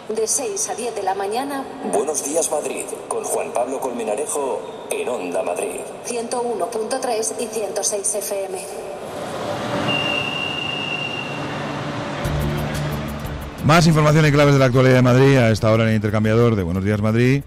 de 6 a 10 de la mañana. Buenos días Madrid, con Juan Pablo Colmenarejo en Onda Madrid. 101.3 y 106 FM. Más información y claves de la actualidad de Madrid a esta hora en el intercambiador de Buenos Días Madrid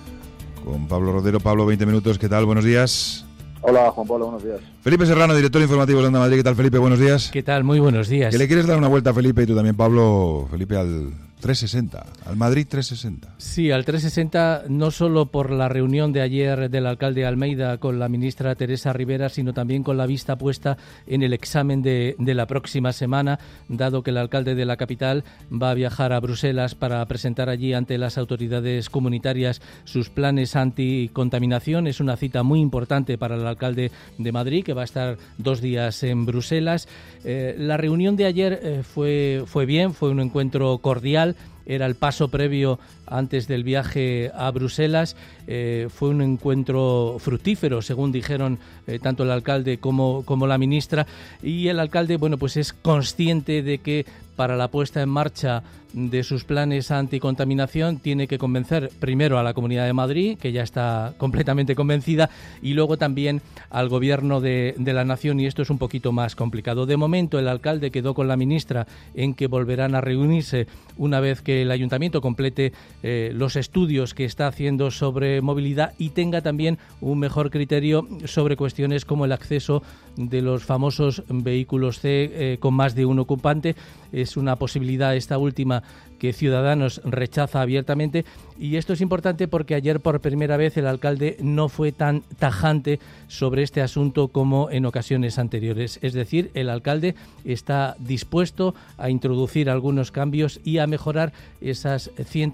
con Pablo Rodero. Pablo, 20 minutos, ¿qué tal? Buenos días. Hola, Juan Pablo, buenos días. Felipe Serrano, director informativo de Onda Madrid. ¿Qué tal, Felipe? Buenos días. ¿Qué tal? Muy buenos días. ¿Que le quieres dar una vuelta a Felipe y tú también, Pablo? Felipe, al 360, al Madrid 360. Sí, al 360, no solo por la reunión de ayer del alcalde Almeida con la ministra Teresa Rivera, sino también con la vista puesta en el examen de la próxima semana, dado que el alcalde de la capital va a viajar a Bruselas para presentar allí ante las autoridades comunitarias sus planes anticontaminación. Es una cita muy importante para el alcalde de Madrid, que va a estar 2 días en Bruselas. La reunión de ayer fue bien, fue un encuentro cordial. Era el paso previo antes del viaje a Bruselas. Fue un encuentro fructífero, según dijeron tanto el alcalde como la ministra. Y el alcalde, bueno, pues es consciente de que para la puesta en marcha de sus planes anticontaminación tiene que convencer primero a la Comunidad de Madrid, que ya está completamente convencida, y luego también al Gobierno de la Nación, y esto es un poquito más complicado. De momento el alcalde quedó con la ministra en que volverán a reunirse una vez que el Ayuntamiento complete los estudios que está haciendo sobre movilidad y tenga también un mejor criterio sobre cuestiones como el acceso de los famosos vehículos C con más de un ocupante. Es una posibilidad esta última que Ciudadanos rechaza abiertamente, y esto es importante porque ayer por primera vez el alcalde no fue tan tajante sobre este asunto como en ocasiones anteriores. Es decir, el alcalde está dispuesto a introducir algunos cambios y a mejorar esas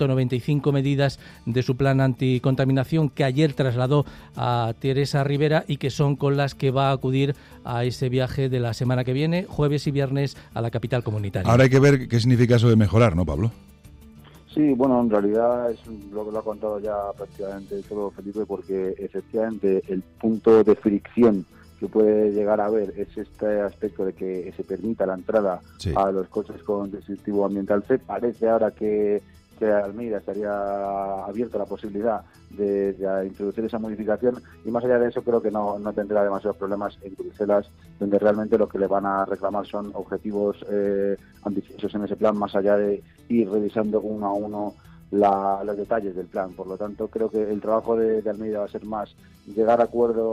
195 medidas de su plan anticontaminación que ayer trasladó a Teresa Rivera y que son con las que va a acudir a ese viaje de la semana que viene, jueves y viernes, a la capital comunitaria. Ahora hay que ver qué significa eso de mejorar, ¿no, Pablo? Sí, bueno, en realidad es lo que lo ha contado ya prácticamente todo Felipe, porque efectivamente el punto de fricción que puede llegar a haber es este aspecto de que se permita la entrada a los coches con distintivo ambiental C. Parece ahora que Almeida estaría abierto a la posibilidad de introducir esa modificación, y más allá de eso creo que no tendrá demasiados problemas en Bruselas, donde realmente lo que le van a reclamar son objetivos ambiciosos en ese plan, más allá de ir revisando uno a uno los detalles del plan. Por lo tanto, creo que el trabajo de Almeida va a ser más llegar a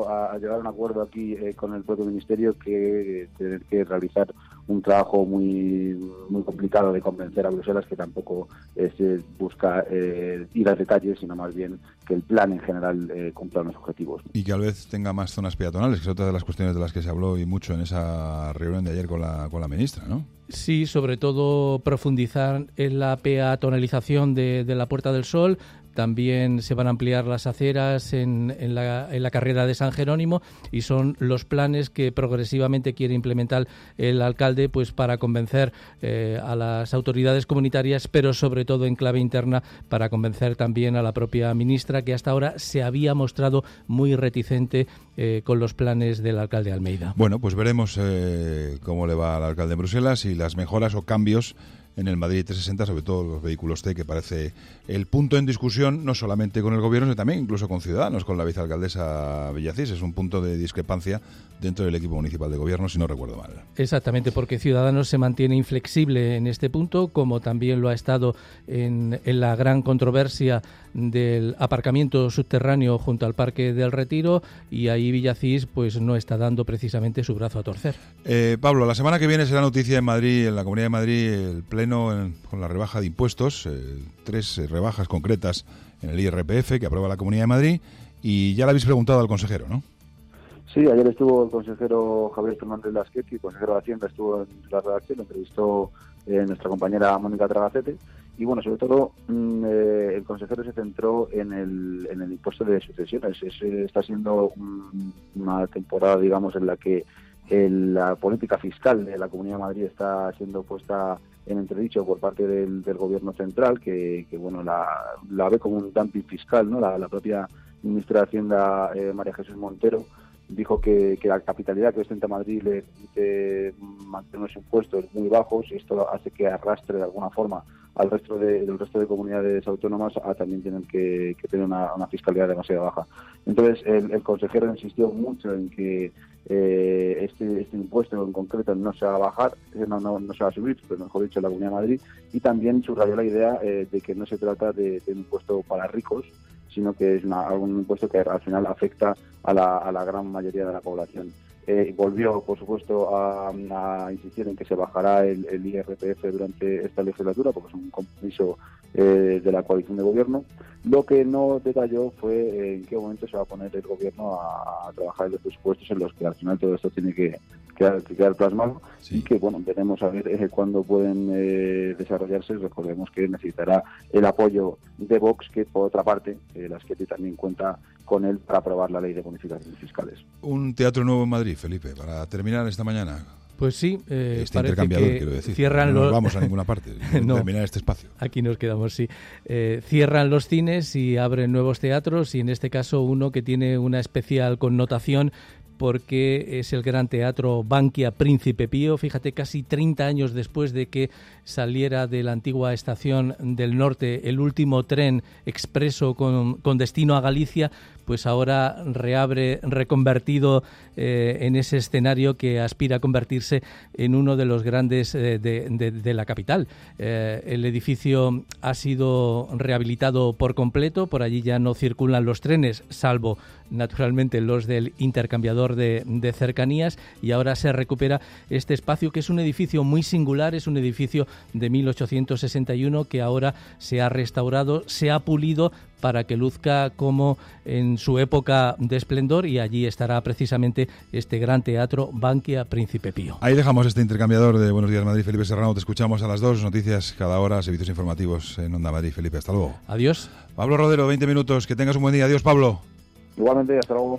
un acuerdo aquí con el propio ministerio, que tener que realizar un trabajo muy muy complicado de convencer a Bruselas, que tampoco busca ir a detalles, sino más bien que el plan en general cumpla unos objetivos. Y que a vez tenga más zonas peatonales, que es otra de las cuestiones de las que se habló y mucho en esa reunión de ayer con la ministra, ¿no? Sí, sobre todo profundizar en la peatonalización de la Puerta del Sol. También se van a ampliar las aceras en la carrera de San Jerónimo, y son los planes que progresivamente quiere implementar el alcalde, pues para convencer a las autoridades comunitarias, pero sobre todo en clave interna para convencer también a la propia ministra, que hasta ahora se había mostrado muy reticente con los planes del alcalde Almeida. Bueno, pues veremos cómo le va al alcalde en Bruselas y las mejoras o cambios en el Madrid 360, sobre todo los vehículos C, que parece el punto en discusión, no solamente con el gobierno, sino también incluso con Ciudadanos, con la vicealcaldesa Villacís. Es un punto de discrepancia dentro del equipo municipal de gobierno, si no recuerdo mal. Exactamente, porque Ciudadanos se mantiene inflexible en este punto, como también lo ha estado en la gran controversia del aparcamiento subterráneo junto al Parque del Retiro, y ahí Villacís pues no está dando precisamente su brazo a torcer. Pablo, la semana que viene será noticia en Madrid, en la Comunidad de Madrid, el pleno con la rebaja de impuestos, 3 rebajas concretas en el IRPF que aprueba la Comunidad de Madrid, y ya le habéis preguntado al consejero, ¿no? Sí, ayer estuvo el consejero Javier Fernández Lasqueti, el consejero de Hacienda, estuvo en la redacción, lo entrevistó nuestra compañera Mónica Tragacete, y bueno, sobre todo el consejero se centró en el impuesto de sucesiones. Está siendo una temporada, digamos, en la que la política fiscal de la Comunidad de Madrid está siendo puesta en entredicho por parte del gobierno central, que bueno, la ve como un dumping fiscal, ¿no? La propia ministra de Hacienda, María Jesús Montero, dijo que la capitalidad que ostenta Madrid le permite mantener unos impuestos muy bajos, y esto hace que arrastre de alguna forma al resto del resto de comunidades autónomas a también tener que tener una fiscalidad demasiado baja. Entonces, el consejero insistió mucho en que este impuesto en concreto no se va a bajar, no se va a subir, pero mejor dicho, en la Comunidad de Madrid, y también subrayó la idea de que no se trata de un impuesto para ricos, sino que es un impuesto que al final afecta a la gran mayoría de la población. Volvió, por supuesto, a insistir en que se bajará el IRPF durante esta legislatura, porque es un compromiso de la coalición de gobierno. Lo que no detalló fue en qué momento se va a poner el gobierno a trabajar en los presupuestos en los que al final todo esto tiene que quedar plasmado, sí. Y que, bueno, veremos a ver cuándo pueden desarrollarse. Recordemos que necesitará el apoyo de Vox, que por otra parte, la Esquerra también cuenta con él para aprobar la ley de bonificaciones fiscales. Un teatro nuevo en Madrid, Felipe, para terminar esta mañana. Pues sí, este intercambiador, quiero decir. Cierran no nos vamos a ninguna parte, no, terminar este espacio. Aquí nos quedamos, sí. Cierran los cines y abren nuevos teatros, y en este caso uno que tiene una especial connotación porque es el Gran Teatro Bankia Príncipe Pío. Fíjate, casi 30 años después de que saliera de la antigua Estación del Norte el último tren expreso con destino a Galicia, pues ahora reabre reconvertido en ese escenario que aspira a convertirse en uno de los grandes de la capital. El edificio ha sido rehabilitado por completo, por allí ya no circulan los trenes, salvo naturalmente los del intercambiador de cercanías, y ahora se recupera este espacio, que es un edificio muy singular, es un edificio de 1861 que ahora se ha restaurado, se ha pulido para que luzca como en su época de esplendor, y allí estará precisamente este Gran Teatro Bankia Príncipe Pío. Ahí dejamos este intercambiador de Buenos Días Madrid. Felipe Serrano, te escuchamos a las 2, noticias cada hora, servicios informativos en Onda Madrid. Felipe, hasta luego. Adiós. Pablo Rodero, 20 minutos, que tengas un buen día. Adiós, Pablo. Igualmente, hasta luego.